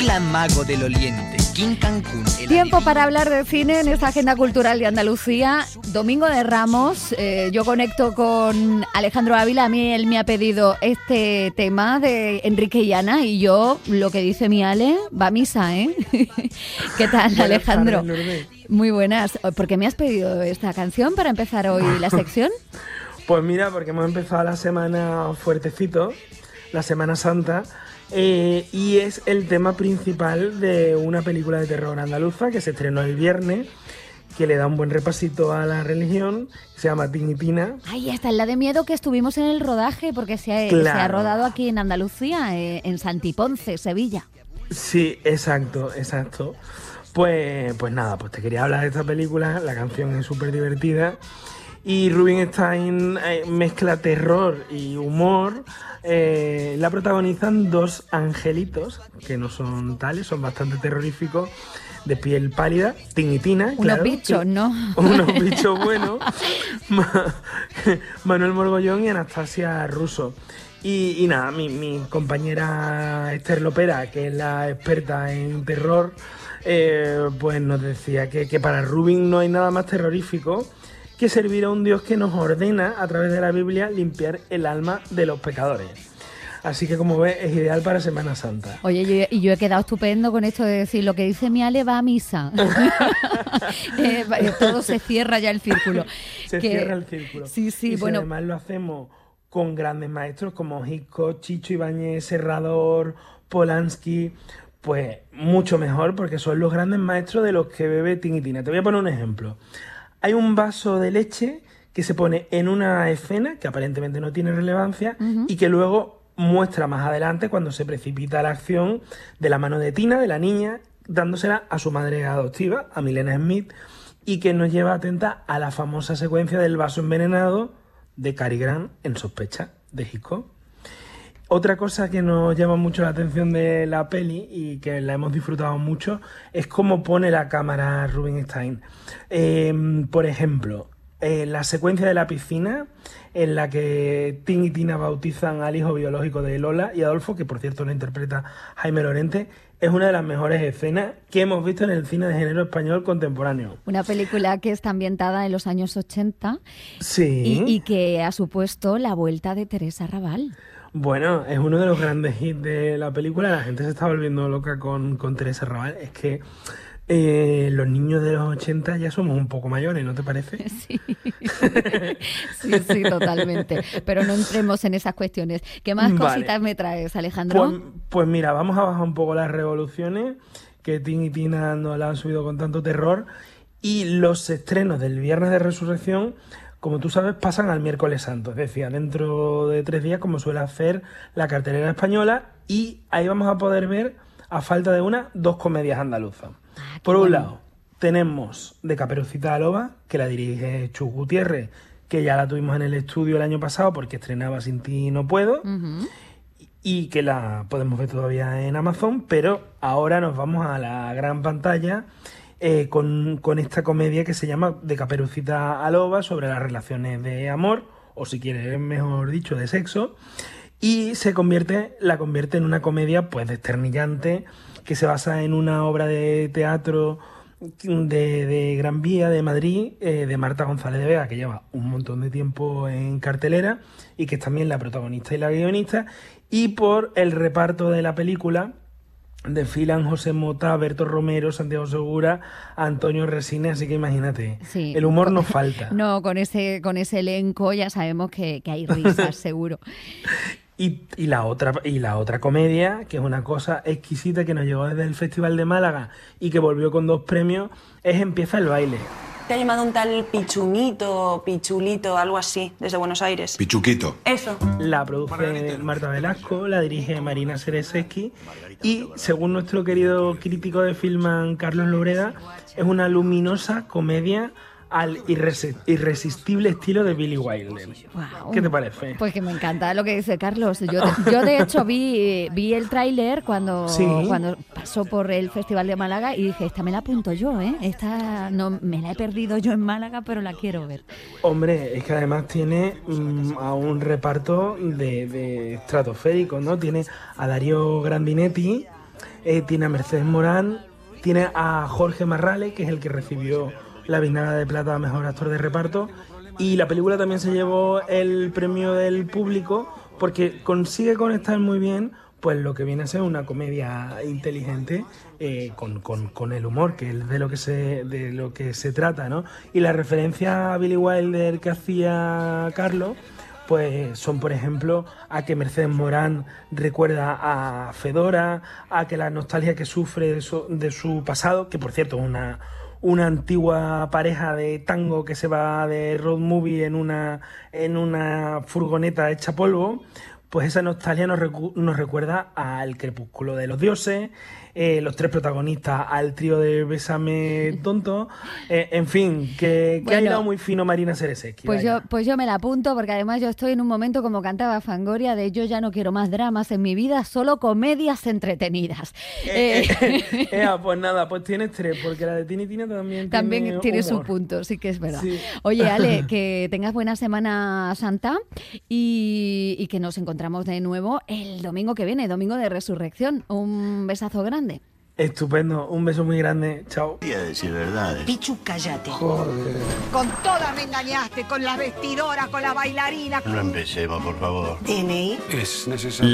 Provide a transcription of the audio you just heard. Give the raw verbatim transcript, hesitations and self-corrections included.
gran mago del Oriente, King Cancún. Tiempo para hablar de cine en esta agenda cultural de Andalucía. Domingo de Ramos, eh, yo conecto con Alejandro Ávila. A mí él me ha pedido este tema de Enrique y Ana y yo, lo que dice mi Ale, va a misa, ¿eh? ¿Qué tal, Alejandro? Muy buenas. ¿Por qué me has pedido esta canción para empezar hoy la sección? Pues mira, porque hemos empezado la semana fuertecito, la Semana Santa, eh, y es el tema principal de una película de terror andaluza que se estrenó el viernes, que le da un buen repasito a la religión, se llama Tinitina. Ay, esta es la de miedo que estuvimos en el rodaje, porque se ha, claro. se ha rodado aquí en Andalucía, eh, en Santiponce, Sevilla. Sí, exacto, exacto. Pues, pues nada, pues te quería hablar de esta película, la canción es súper divertida. Y Rubinstein eh, mezcla terror y humor. Eh, la protagonizan dos angelitos, que no son tales, son bastante terroríficos, de piel pálida, Tinitina. Unos claro, bichos, que, ¿no? Unos bichos buenos. Manuel Morgollón y Anastasia Russo. Y, y nada, mi, mi compañera Esther Lopera, que es la experta en terror, eh, pues nos decía que, que para Rubin no hay nada más terrorífico que servir a un Dios que nos ordena a través de la Biblia limpiar el alma de los pecadores. Así que, como ves, es ideal para Semana Santa. Oye, yo, y yo he quedado estupendo con esto de decir lo que dice mi Ale va a misa. eh, todo se cierra ya el círculo. Se que, cierra el círculo. Sí, sí, y bueno. Si además lo hacemos con grandes maestros como Hitchcock, Chicho Ibáñez, Serrador, Polanski, pues mucho mejor, porque son los grandes maestros de los que bebe Tinitina. Te voy a poner un ejemplo. Hay un vaso de leche que se pone en una escena que aparentemente no tiene relevancia uh-huh. y que luego muestra más adelante cuando se precipita la acción de la mano de Tina, de la niña, dándosela a su madre adoptiva, a Milena Smith, y que nos lleva atenta a la famosa secuencia del vaso envenenado de Cary Grant en Sospecha, de Hitchcock. Otra cosa que nos llama mucho la atención de la peli y que la hemos disfrutado mucho es cómo pone la cámara Rubinstein. Eh, por ejemplo, eh, la secuencia de la piscina en la que Tim y Tina bautizan al hijo biológico de Lola y Adolfo, que por cierto lo interpreta Jaime Lorente, es una de las mejores escenas que hemos visto en el cine de género español contemporáneo. Una película que está ambientada en los años ochenta sí. y, y que ha supuesto la vuelta de Teresa Raval. Bueno, es uno de los grandes hits de la película. La gente se está volviendo loca con, con Teresa Raval. Es que eh, los niños de los ochenta ya somos un poco mayores, ¿no te parece? Sí, sí, sí, totalmente. Pero no entremos en esas cuestiones. ¿Qué más vale. cositas me traes, Alejandro? Pues, pues mira, vamos a bajar un poco las revoluciones, que Tim y Tina nos la han subido con tanto terror. Y los estrenos del Viernes de Resurrección, como tú sabes, pasan al miércoles santo, es decir, dentro de tres días, como suele hacer la cartelera española, y ahí vamos a poder ver, a falta de una, dos comedias andaluzas. Ah, Por un bueno. lado, tenemos de Caperucita a Loba, que la dirige Chus Gutiérrez, que ya la tuvimos en el estudio el año pasado porque estrenaba Sin ti no puedo, Uh-huh. y que la podemos ver todavía en Amazon, pero ahora nos vamos a la gran pantalla, Eh, con, con esta comedia que se llama De Caperucita a Loba, sobre las relaciones de amor, o si quieres, mejor dicho, de sexo, y se convierte, la convierte en una comedia pues desternillante, que se basa en una obra de teatro de, de Gran Vía, de Madrid, eh, de Marta González de Vega, que lleva un montón de tiempo en cartelera, y que es también la protagonista y la guionista, y por el reparto de la película desfilan José Mota, Berto Romero, Santiago Segura, Antonio Resines, así que imagínate, Sí. el humor nos falta. No, con ese, con ese elenco ya sabemos que, que hay risas, seguro. Y, y, la otra, y la otra comedia, que es una cosa exquisita que nos llegó desde el Festival de Málaga y que volvió con dos premios, es Empieza el baile. Te ha llamado un tal Pichumito, Pichulito, algo así, desde Buenos Aires. Pichuquito. Eso. La produce Marta Velasco, la dirige Marina Sereseski y, según nuestro querido crítico de Filman, Carlos Lobreda, es una luminosa comedia al irres- irresistible estilo de Billy Wilder. Wow. ¿Qué te parece? Pues que me encanta lo que dice Carlos. Yo, yo de hecho vi, vi el tráiler cuando, ¿Sí? cuando pasó por el Festival de Málaga y dije, esta me la apunto yo, ¿eh? Esta no me la he perdido yo en Málaga, pero la quiero ver. Hombre, es que además tiene mmm, a un reparto de, de estratosférico, ¿no? Tiene a Darío Grandinetti, eh, tiene a Mercedes Morán, tiene a Jorge Marrales, que es el que recibió la Biznaga de Plata a Mejor Actor de Reparto, y la película también se llevó el premio del público porque consigue conectar muy bien pues lo que viene a ser una comedia inteligente eh, con, con, con el humor, que es de lo que se de lo que se trata, ¿no? Y la referencia a Billy Wilder que hacía Carlos, pues son, por ejemplo, a que Mercedes Morán recuerda a Fedora, a que la nostalgia que sufre de su, de su pasado, que por cierto es una, una antigua pareja de tango que se va de road movie en una, en una furgoneta hecha polvo, pues esa nostalgia nos, recu- nos recuerda al Crepúsculo de los Dioses, eh, los tres protagonistas al trío de Bésame Tonto, eh, en fin, que, que Bueno, ha hilado muy fino Marina Seresecki. Pues vaya. yo, pues yo me la apunto porque además yo estoy en un momento como cantaba Fangoria de yo ya no quiero más dramas en mi vida, solo comedias entretenidas. Eh, Eh, eh, eh, pues nada, pues tienes tres, porque la de Tini Tina también También tiene, tiene su humor. punto, sí que es verdad. Sí. Oye, Ale, que tengas buena Semana Santa y, y que nos encontramos de nuevo el domingo que viene, domingo de Resurrección. Un besazo grande. Estupendo, un beso muy grande, chao. Voy a decir verdades. Pichu, cállate. Joder. Con todas me engañaste, con la vestidora, con la bailarina. No empecemos, por favor. D N I. Es necesario.